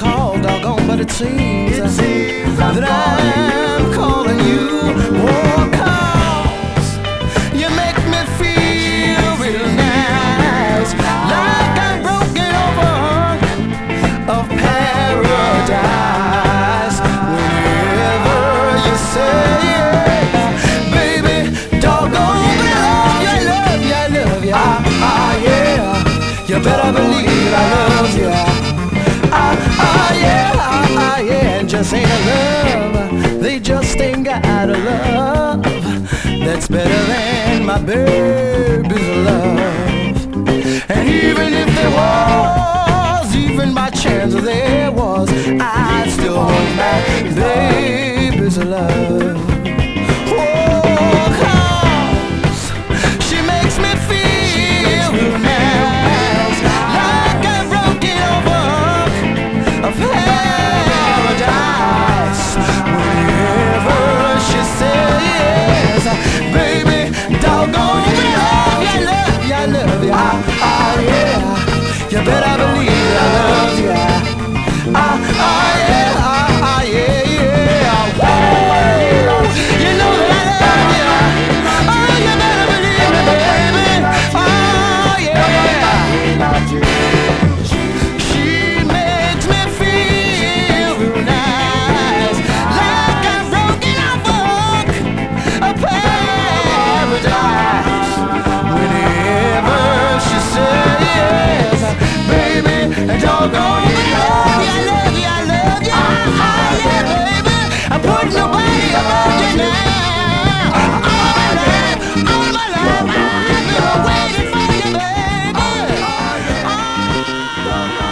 call, doggone, but it seems that I'm calling you. Oh, 'cause you make me feel real nice, like I'm broken over of paradise. Whenever you say, baby, doggone, I love you, I love you, I love you. Yeah, you better believe I love you. Yeah, just ain't a love. They just ain't got a love that's better than my baby's love. And even if there was, even by chance there was, I still want my baby's love. Oh, 'cause she makes me feel real nice, like I'm broken over a paradise. Whenever she says, baby, doggone, I love you, I love you, I love you. Yeah, you better believe I love you. Yeah, yeah. Whoa, you know that I love you. Oh, you better believe me, baby. Yeah. She makes me feel real nice, like I'm broken off a paradise. Whenever she says, baby, doggone, I love you, I love you, I love you. Yeah, baby, I put nobody above you now. All my life, I've been waiting for you, baby.